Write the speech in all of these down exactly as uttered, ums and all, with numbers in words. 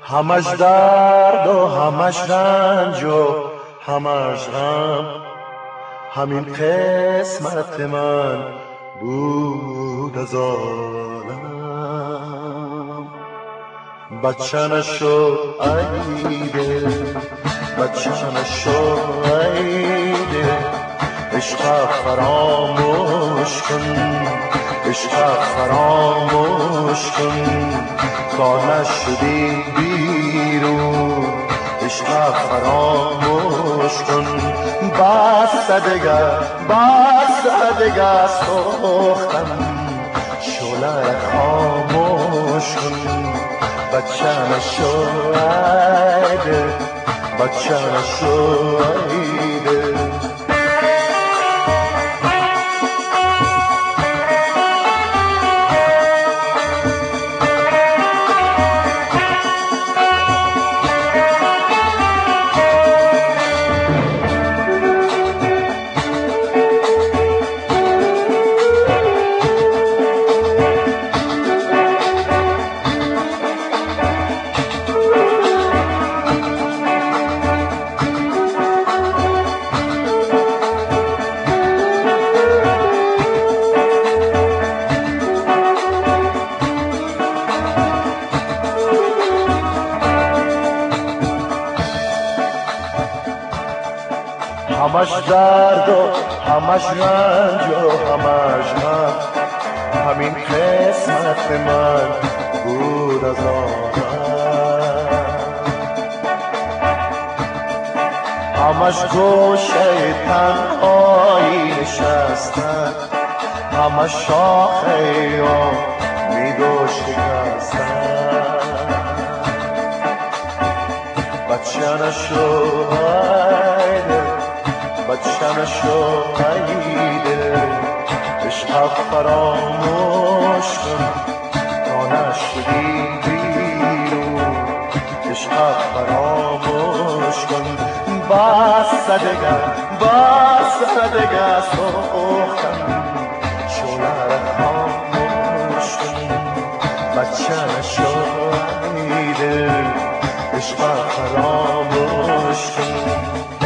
همش درد و همش رنج و همش غم، همین قسمت من بود از عالم. بچه نشو ای دل، بچه نشو ای دل، عشق فراموش کن، عشق فراموش کن، تا نشدی بیرون عشق فراموش کن. بس دگر بس دگر سوختم، شعله خاموش کن. بچه نشو ای دل، بچه نشو ای دل. همش درد و همش رنج و همش غم، همین قسمت من بود از عالم. همش گوشه تنهایی نشستن، همش شاخه ها میدو شکستن. بچه نشو ای دل، بچه نشو ای دل، عشق فراموش کن، تا نشدی بیرون عشق فراموش کن. بس دگر بس دگر سوختم، شعله خاموش کن. بچه نشو ای دل، عشق فراموش کن.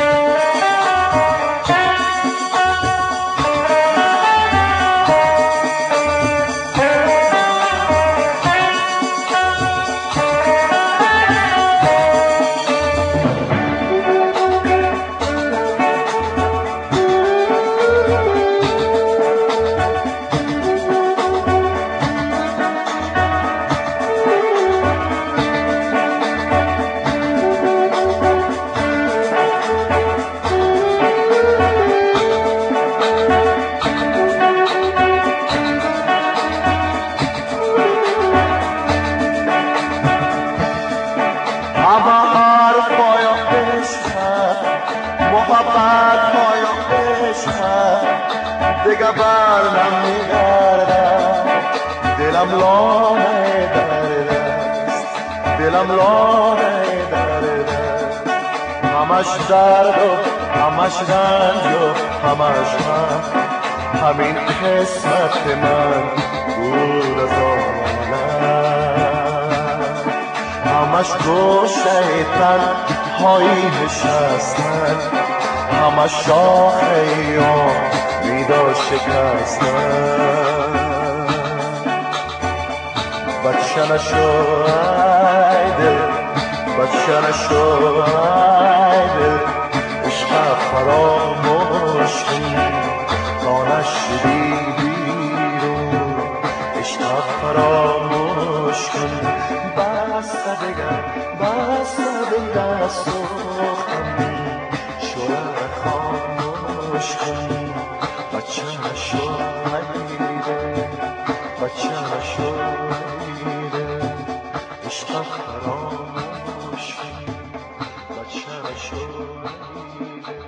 محبت پایا عشق دیگه بر نمیگردم، دلم لانه درد است، دلم لانه درد است. همش درد و همش رنج و همش غم، همین قسمت من بود از عالم. همش گوشه تنهایی نشستن، همش شاخه ها میدا شکستن. بچه نشو ای دل، بچه نشو ای دل، عشق فراموش کن، تا نشدی بیرون عشق فراموش کن. بس دگر بس دگر سوختم، شعله خاموش کن. بچه نشو ای دل، بچه نشو ای دل، عشق فراموش کن. بچه نشو ای دل.